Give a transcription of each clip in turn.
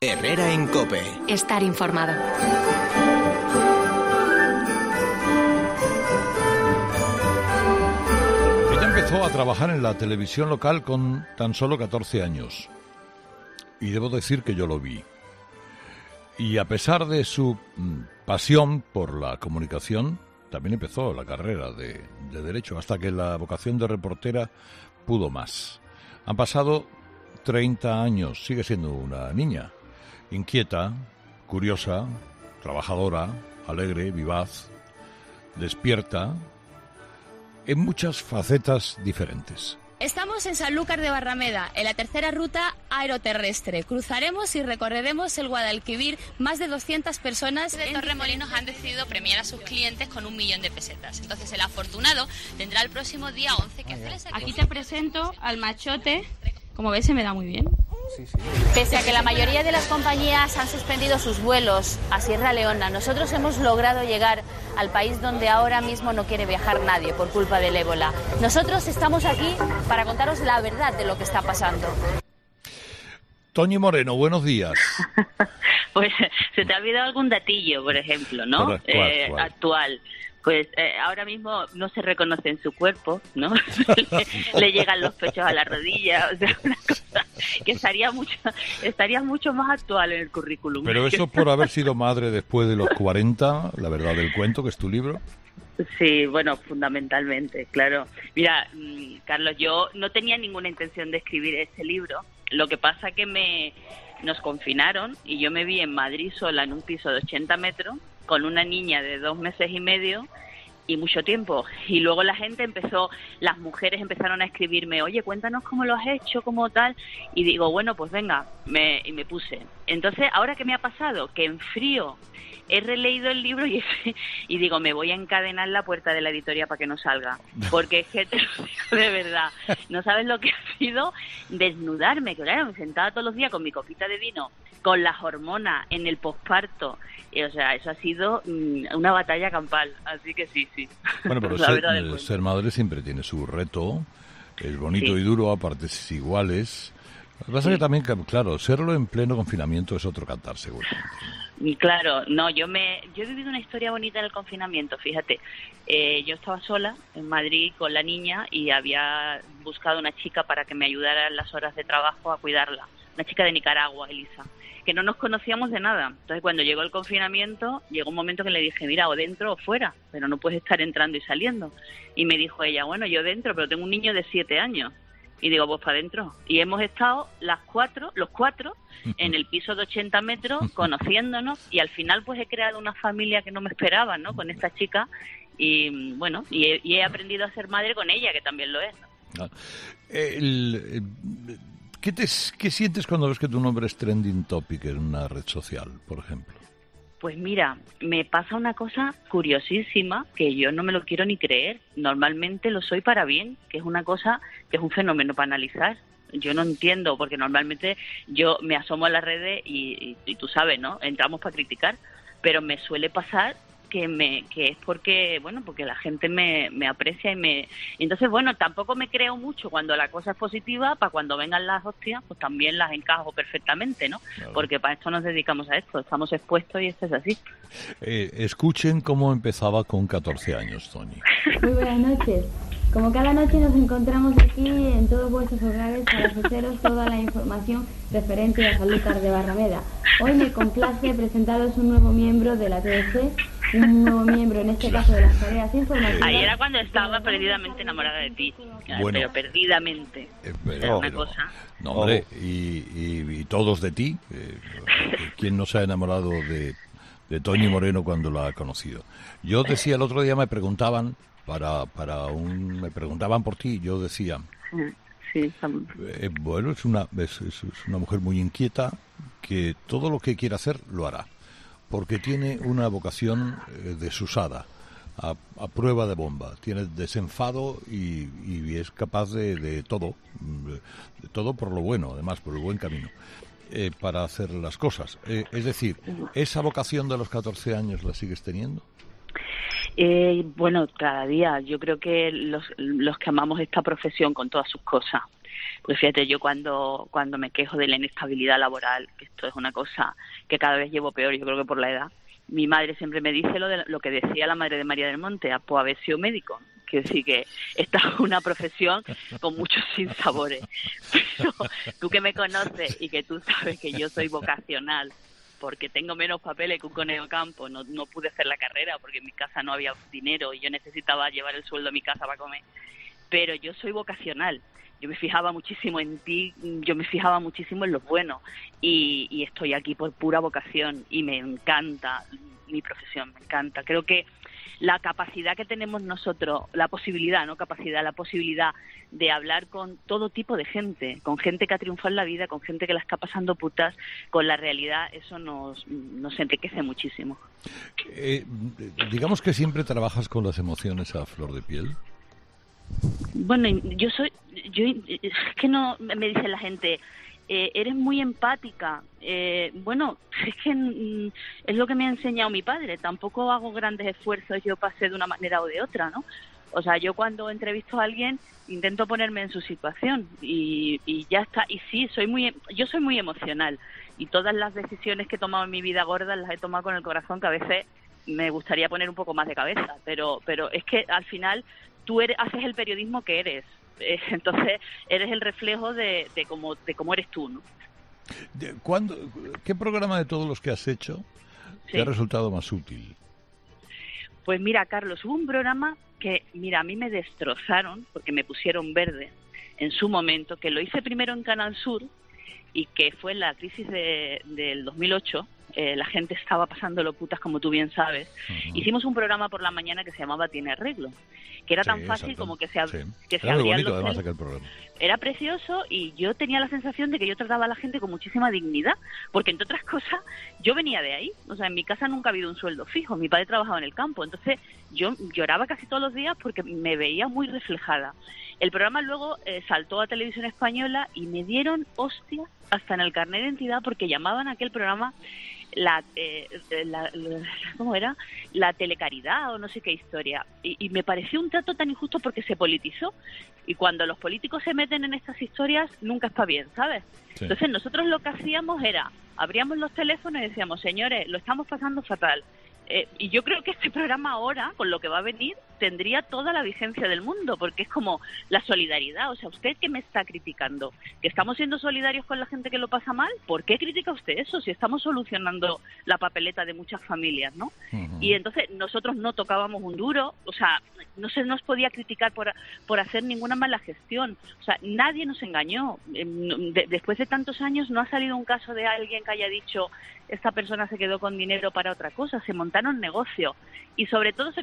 Herrera en COPE. Estar informado. Ella empezó a trabajar en la televisión local con tan solo 14 años. Y debo decir que yo lo vi. Y a pesar de su pasión por la comunicación, también empezó la carrera de Derecho, hasta que la vocación de reportera pudo más. Han pasado 30 años, sigue siendo una niña, inquieta, curiosa, trabajadora, alegre, vivaz, despierta, en muchas facetas diferentes. Estamos en Sanlúcar de Barrameda, en la tercera ruta aeroterrestre. Cruzaremos y recorreremos el Guadalquivir. Más de 200 personas de Torremolinos han decidido premiar a sus clientes con 1 millón de pesetas. Entonces el afortunado tendrá el próximo día 11 que hacer esa... Aquí te presento al machote. Como ves, se me da muy bien. Sí. Pese a que la mayoría de las compañías han suspendido sus vuelos a Sierra Leona, nosotros hemos logrado llegar al país donde ahora mismo no quiere viajar nadie por culpa del ébola. Nosotros estamos aquí para contaros la verdad de lo que está pasando. Toñi Moreno, buenos días. Pues se te ha olvidado algún datillo, por ejemplo, ¿no? ¿Cuál? Actual. Pues ahora mismo no se reconoce en su cuerpo, ¿no? le llegan los pechos a la rodilla, o sea, una cosa que estaría mucho más actual en el currículum. Pero eso por haber sido madre después de los 40, La verdad del cuento, que es tu libro. Sí, bueno, fundamentalmente, claro. Mira, Carlos, yo no tenía ninguna intención de escribir este libro. Lo que pasa que nos confinaron y yo me vi en Madrid sola en un piso de 80 metros con una niña de 2 meses y medio y mucho tiempo. Y luego las mujeres empezaron a escribirme, oye, cuéntanos cómo lo has hecho, cómo tal. Y digo, bueno, pues venga, y me puse. Entonces, ¿ahora qué me ha pasado? Que en frío he releído el libro y digo, me voy a encadenar la puerta de la editorial para que no salga. Porque es que te lo digo de verdad, no sabes lo que ha sido desnudarme, que claro, me sentaba todos los días con mi copita de vino, con las hormonas en el posparto. O sea, eso ha sido una batalla campal, así que sí. Bueno, pero ser madre siempre tiene su reto, es bonito y duro a partes iguales. Lo que pasa es que también, claro, serlo en pleno confinamiento es otro cantar, seguramente. Claro, no, yo he vivido una historia bonita en el confinamiento, fíjate. Yo estaba sola en Madrid con la niña y había buscado una chica para que me ayudara en las horas de trabajo a cuidarla. Una chica de Nicaragua, Elisa, que no nos conocíamos de nada. Entonces, cuando llegó el confinamiento, llegó un momento que le dije, mira, o dentro o fuera, pero no puedes estar entrando y saliendo. Y me dijo ella, bueno, yo dentro, pero tengo un niño de 7 años. Y digo, pues para adentro. Y hemos estado los cuatro, en el piso de 80 metros, conociéndonos, y al final pues he creado una familia que no me esperaba, ¿no? Con esta chica, y bueno, y he aprendido a ser madre con ella, que también lo es, ¿no? ¿Qué sientes cuando ves que tu nombre es trending topic en una red social, por ejemplo? Pues mira, me pasa una cosa curiosísima que yo no me lo quiero ni creer. Normalmente lo soy para bien, que es una cosa, que es un fenómeno para analizar. Yo no entiendo, porque normalmente yo me asomo a las redes y tú sabes, ¿no? Entramos para criticar, pero me suele pasar que es porque la gente me aprecia y entonces, bueno, tampoco me creo mucho cuando la cosa es positiva, para cuando vengan las hostias, pues también las encajo perfectamente, ¿no? Claro. Porque para esto nos dedicamos a esto, estamos expuestos y esto es así. Escuchen cómo empezaba con 14 años, Toñi. Muy buenas noches. Como cada noche nos encontramos aquí en todos vuestros hogares para ofreceros toda la información referente a Sanlúcar de Barrameda. Hoy me complace presentaros un nuevo miembro de la TDC, un nuevo miembro en este caso de las tareas informativas. Ahí era cuando estaba perdidamente enamorada de ti, bueno, pero perdidamente. Una cosa. No, hombre, y todos de ti. ¿Quién no se ha enamorado de Toñi Moreno cuando la ha conocido? Yo decía, el otro día me preguntaban me preguntaban por ti, yo decía, bueno, es una mujer muy inquieta, que todo lo que quiera hacer lo hará, porque tiene una vocación desusada, a prueba de bomba, tiene desenfado y es capaz de todo por lo bueno, además por el buen camino, para hacer las cosas. Es decir, ¿esa vocación de los 14 años la sigues teniendo? Bueno, cada día. Yo creo que los que amamos esta profesión con todas sus cosas, Pues fíjate, yo cuando me quejo de la inestabilidad laboral, que esto es una cosa que cada vez llevo peor, yo creo que por la edad, mi madre siempre me dice lo que decía la madre de María del Monte, pues haber sido médico. Quiero decir que esta es una profesión con muchos sinsabores. Pero tú que me conoces y que tú sabes que yo soy vocacional, porque tengo menos papeles que un conejo campo, no pude hacer la carrera porque en mi casa no había dinero y yo necesitaba llevar el sueldo a mi casa para comer. Pero yo soy vocacional. Yo me fijaba muchísimo en ti, yo me fijaba muchísimo en los buenos y estoy aquí por pura vocación y me encanta mi profesión, me encanta. Creo que la capacidad que tenemos nosotros, la posibilidad de hablar con todo tipo de gente, con gente que ha triunfado en la vida, con gente que la está pasando putas, con la realidad, eso nos enriquece muchísimo. Digamos que siempre trabajas con las emociones a flor de piel. Bueno, es que no me dice la gente, eres muy empática. Bueno, es que es lo que me ha enseñado mi padre. Tampoco hago grandes esfuerzos yo para ser de una manera o de otra, ¿no? O sea, yo cuando entrevisto a alguien intento ponerme en su situación y ya está. Y sí, yo soy muy emocional y todas las decisiones que he tomado en mi vida gordas las he tomado con el corazón, que a veces me gustaría poner un poco más de cabeza, pero es que al final tú haces el periodismo que eres, entonces eres el reflejo de cómo eres tú, ¿no? ¿Qué programa de todos los que has hecho te ha resultado más útil? Pues mira, Carlos, hubo un programa que, a mí me destrozaron porque me pusieron verde en su momento, que lo hice primero en Canal Sur y que fue en la crisis del 2008. La gente estaba pasándolo putas, como tú bien sabes. Uh-huh. Hicimos un programa por la mañana que se llamaba Tiene Arreglo, que era tan fácil como que se abrían los además aquel programa. Era precioso y yo tenía la sensación de que yo trataba a la gente con muchísima dignidad, porque entre otras cosas yo venía de ahí. O sea, en mi casa nunca ha habido un sueldo fijo, mi padre trabajaba en el campo, entonces yo lloraba casi todos los días porque me veía muy reflejada. El programa luego saltó a Televisión Española y me dieron hostias hasta en el carnet de identidad porque llamaban a aquel programa ¿cómo era? La telecaridad o no sé qué historia. Y me pareció un trato tan injusto porque se politizó. Y cuando los políticos se meten en estas historias, nunca está bien, ¿sabes? Sí. Entonces nosotros lo que hacíamos era, abríamos los teléfonos y decíamos, señores, lo estamos pasando fatal. Y yo creo que este programa ahora, con lo que va a venir, tendría toda la vigencia del mundo, porque es como la solidaridad. O sea, ¿usted qué me está criticando? ¿Que estamos siendo solidarios con la gente que lo pasa mal? ¿Por qué critica usted eso? Si estamos solucionando la papeleta de muchas familias, ¿no? Uh-huh. Y entonces nosotros no tocábamos un duro, o sea, no se nos podía criticar por hacer ninguna mala gestión. O sea, nadie nos engañó. Después de tantos años no ha salido un caso de alguien que haya dicho esta persona se quedó con dinero para otra cosa. Se montaron negocios y sobre todo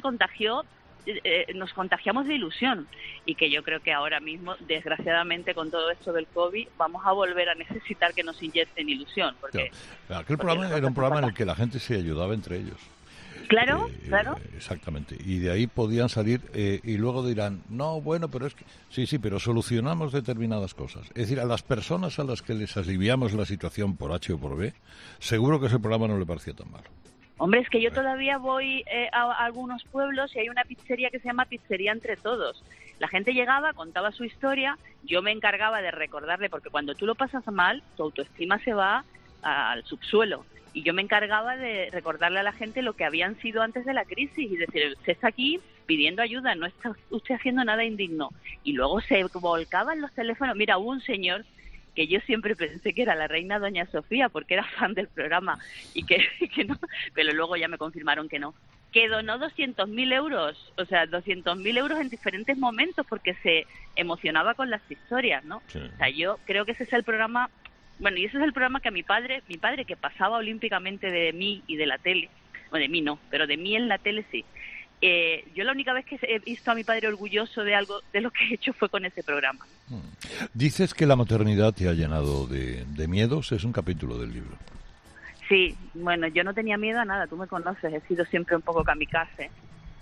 nos contagiamos de ilusión, y que yo creo que ahora mismo, desgraciadamente, con todo esto del COVID, vamos a volver a necesitar que nos inyecten ilusión. Porque aquel programa era un programa en el que la gente se ayudaba entre ellos. Claro. Exactamente. Y de ahí podían salir y luego dirán, no, bueno, pero es que... Sí, pero solucionamos determinadas cosas. Es decir, a las personas a las que les aliviamos la situación por H o por B, seguro que ese programa no le parecía tan malo. Hombre, es que yo todavía voy a algunos pueblos y hay una pizzería que se llama Pizzería Entre Todos. La gente llegaba, contaba su historia, yo me encargaba de recordarle, porque cuando tú lo pasas mal, tu autoestima se va al subsuelo. Y yo me encargaba de recordarle a la gente lo que habían sido antes de la crisis y decir, usted está aquí pidiendo ayuda, no está usted haciendo nada indigno. Y luego se volcaban los teléfonos. Mira, hubo un señor que yo siempre pensé que era la reina doña Sofía porque era fan del programa y que no, pero luego ya me confirmaron que no. Que donó 200.000 euros, o sea, 200.000 euros en diferentes momentos porque se emocionaba con las historias, ¿no? Sí. O sea, yo creo que ese es el programa... Bueno, y ese es el programa que a mi padre que pasaba olímpicamente de mí y de la tele, bueno, de mí no, pero de mí en la tele sí. Yo la única vez que he visto a mi padre orgulloso de algo de lo que he hecho fue con ese programa. Dices que la maternidad te ha llenado de miedos, es un capítulo del libro. Sí, bueno, yo no tenía miedo a nada, tú me conoces, he sido siempre un poco kamikaze.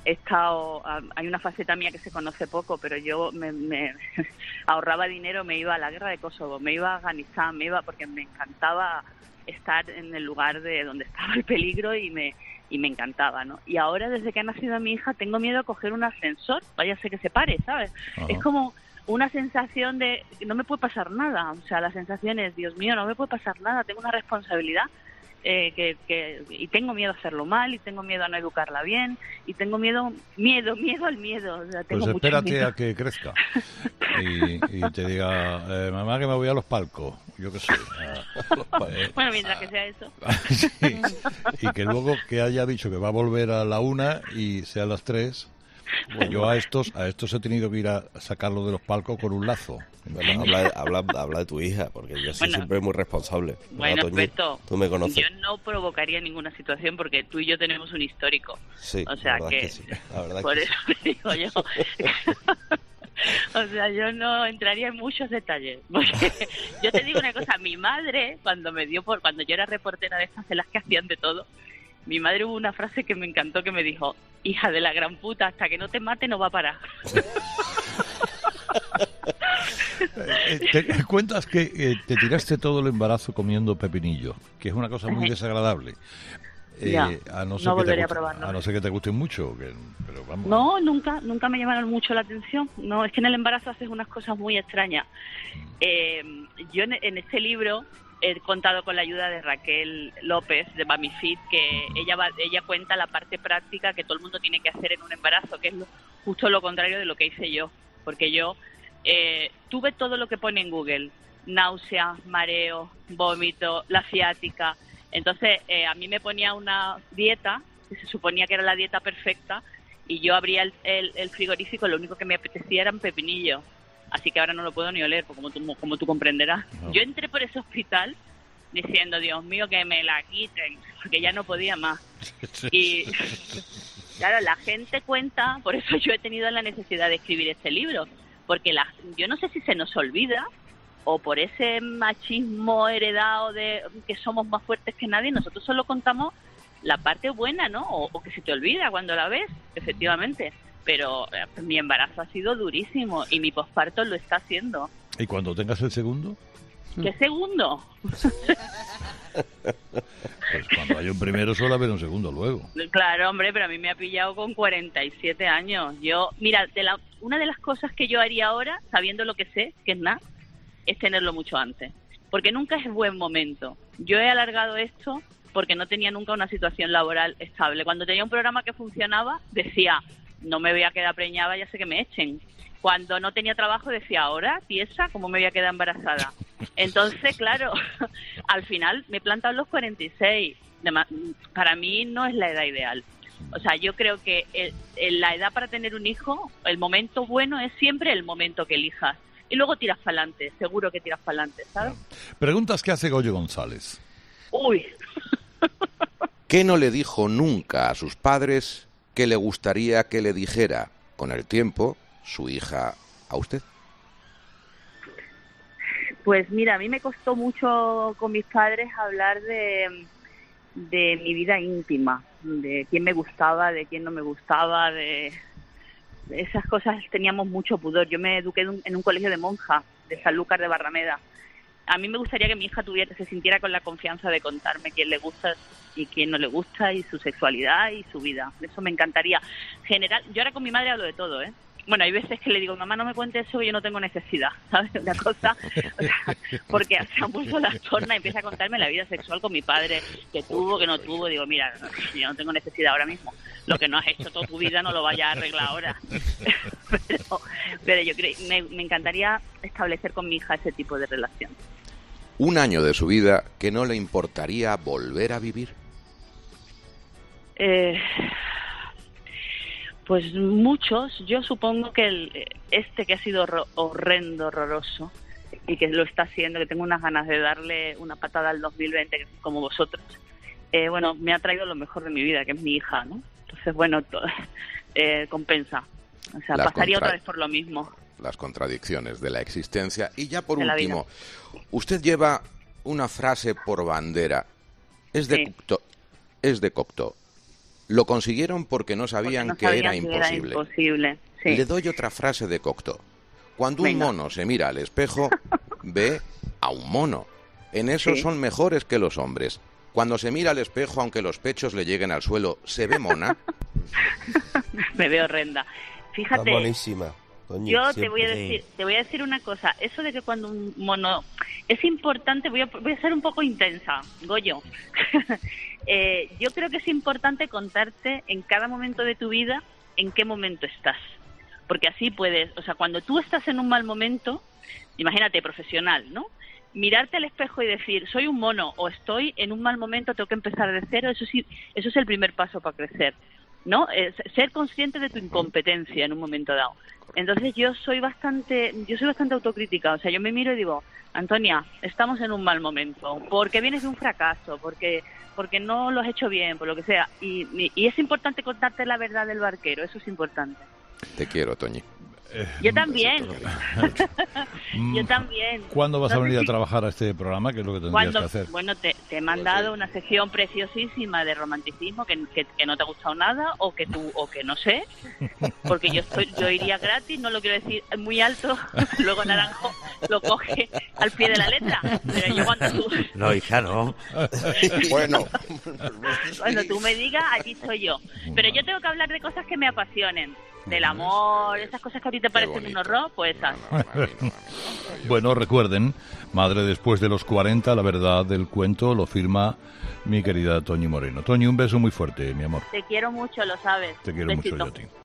Hay una faceta mía que se conoce poco, pero yo me ahorraba dinero, me iba a la guerra de Kosovo, me iba a Afganistán, porque me encantaba estar en el lugar de donde estaba el peligro y me encantaba, ¿no? Y ahora, desde que ha nacido mi hija, tengo miedo a coger un ascensor, váyase que se pare, ¿sabes? Uh-huh. Es como una sensación de no me puede pasar nada. O sea, la sensación es, Dios mío, no me puede pasar nada, tengo una responsabilidad y tengo miedo a hacerlo mal, y tengo miedo a no educarla bien, y tengo miedo al miedo. O sea, tengo pues espérate miedo a que crezca y te diga, mamá, que me voy a los palcos, yo qué sé. Bueno, mientras que sea eso. Sí, y que luego que haya dicho que va a volver a la 1 y sea a las 3. Pues yo a estos he tenido que ir a sacarlo de los palcos con un lazo. Bueno, habla de tu hija, porque yo soy siempre muy responsable. Bueno, Alberto, tú me conoces. Yo no provocaría ninguna situación porque tú y yo tenemos un histórico. Sí, o sea que sí. La verdad por que eso te digo yo. O sea, yo no entraría en muchos detalles. Porque yo te digo una cosa, mi madre, cuando yo era reportera de estas, de las que hacían de todo, mi madre hubo una frase que me encantó, que me dijo: hija de la gran puta, hasta que no te mate no va a parar. Te cuentas que te tiraste todo el embarazo comiendo pepinillo, que es una cosa muy desagradable. A no ser que te gusten mucho, pero vamos. No, nunca me llamaron mucho la atención. No, es que en el embarazo haces unas cosas muy extrañas. Yo en este libro he contado con la ayuda de Raquel López de Mami Fit, que ella cuenta la parte práctica que todo el mundo tiene que hacer en un embarazo, que es justo lo contrario de lo que hice yo, porque yo tuve todo lo que pone en Google: náuseas, mareo, vómito, la ciática. Entonces a mí me ponía una dieta que se suponía que era la dieta perfecta, y yo abría el frigorífico, lo único que me apetecía eran pepinillos. Así que ahora no lo puedo ni oler, como tú comprenderás. No. Yo entré por ese hospital diciendo, Dios mío, que me la quiten, porque ya no podía más. Y claro, la gente cuenta, por eso yo he tenido la necesidad de escribir este libro, porque yo no sé si se nos olvida, o por ese machismo heredado de que somos más fuertes que nadie, nosotros solo contamos la parte buena, ¿no? O que se te olvida cuando la ves, efectivamente. Pero mi embarazo ha sido durísimo y mi posparto lo está haciendo. ¿Y cuando tengas el segundo? ¿Qué segundo? Pues cuando hay un primero suele haber un segundo luego. Claro, hombre, pero a mí me ha pillado con 47 años. Mira, una de las cosas que yo haría ahora, sabiendo lo que sé, que es nada, es tenerlo mucho antes. Porque nunca es buen momento. Yo he alargado esto porque no tenía nunca una situación laboral estable. Cuando tenía un programa que funcionaba, decía, no me voy a quedar preñada, ya sé que me echen. Cuando no tenía trabajo decía, ahora, tiesa, ¿cómo me voy a quedar embarazada? Entonces, claro, al final me he plantado los 46. Para mí no es la edad ideal. O sea, yo creo que la edad para tener un hijo, el momento bueno es siempre el momento que elijas. Y luego tiras para adelante, seguro que tiras para adelante, ¿sabes? Preguntas que hace Goyo González. Uy. ¿Qué no le dijo nunca a sus padres que le gustaría que le dijera con el tiempo su hija a usted? Pues mira, a mí me costó mucho con mis padres hablar de mi vida íntima, de quién me gustaba, de quién no me gustaba, de esas cosas teníamos mucho pudor. Yo me eduqué en un colegio de monjas de Sanlúcar de Barrameda. A mí me gustaría que mi hija se sintiera con la confianza de contarme quién le gusta y quién no le gusta, y su sexualidad y su vida. Eso me encantaría. Yo ahora con mi madre hablo de todo, ¿eh? Bueno, hay veces que le digo, mamá, no me cuentes eso, que yo no tengo necesidad, ¿sabes? Una cosa, o sea, porque se han puesto las tornas y empieza a contarme la vida sexual con mi padre, que tuvo, que no tuvo. Digo, mira, yo no tengo necesidad ahora mismo. Lo que no has hecho toda tu vida no lo vayas a arreglar ahora. pero yo creo, me encantaría establecer con mi hija ese tipo de relación. Un año de su vida que no le importaría volver a vivir. Pues muchos. Yo supongo que que ha sido horrendo, horroroso, y que lo está haciendo, que tengo unas ganas de darle una patada al 2020 como vosotros. Bueno, me ha traído lo mejor de mi vida, que es mi hija, ¿no? Entonces, bueno, compensa. O sea, pasaría otra vez por lo mismo. Las contradicciones de la existencia. Y ya por último, usted lleva una frase por bandera. Es de Cocteau. Lo consiguieron porque no sabían que era imposible. Sí. Le doy otra frase de Cocteau. Cuando un mono se mira al espejo, ve a un mono. En eso son mejores que los hombres. Cuando se mira al espejo, aunque los pechos le lleguen al suelo, ¿se ve mona? Me veo horrenda. Fíjate. Está buenísima. Toñi, yo te voy a decir una cosa. Eso de que cuando un mono es importante, voy a ser un poco intensa, Goyo. Yo creo que es importante contarte en cada momento de tu vida en qué momento estás, porque así puedes, o sea, cuando tú estás en un mal momento, imagínate, profesional, ¿no? Mirarte al espejo y decir, soy un mono o estoy en un mal momento, tengo que empezar de cero, eso sí, eso es el primer paso para crecer, ¿no? Ser consciente de tu incompetencia en un momento dado. Entonces yo soy bastante autocrítica, o sea, yo me miro y digo, Antonia, estamos en un mal momento, porque vienes de un fracaso, porque no lo has hecho bien, por lo que sea, y es importante contarte la verdad del barquero, eso es importante. Te quiero, Toñi. Yo también. Yo también. ¿Cuándo vas a venir a trabajar a este programa? ¿Qué es lo que tendrías que hacer? Bueno, te he mandado una sección preciosísima de romanticismo que no te ha gustado nada o que no sé, porque yo iría gratis, no lo quiero decir muy alto, luego Naranjo lo coge al pie de la letra, pero yo cuando tú... No, hija, no. Cuando tú me digas, allí estoy yo. Pero yo tengo que hablar de cosas que me apasionen. Del amor, esas cosas que a ti te parecen un horror, pues esas. Bueno, recuerden, Madre después de los 40, la verdad del cuento lo firma mi querida Toñi Moreno. Toñi, un beso muy fuerte, mi amor. Te quiero mucho, lo sabes. Te quiero mucho yo a ti.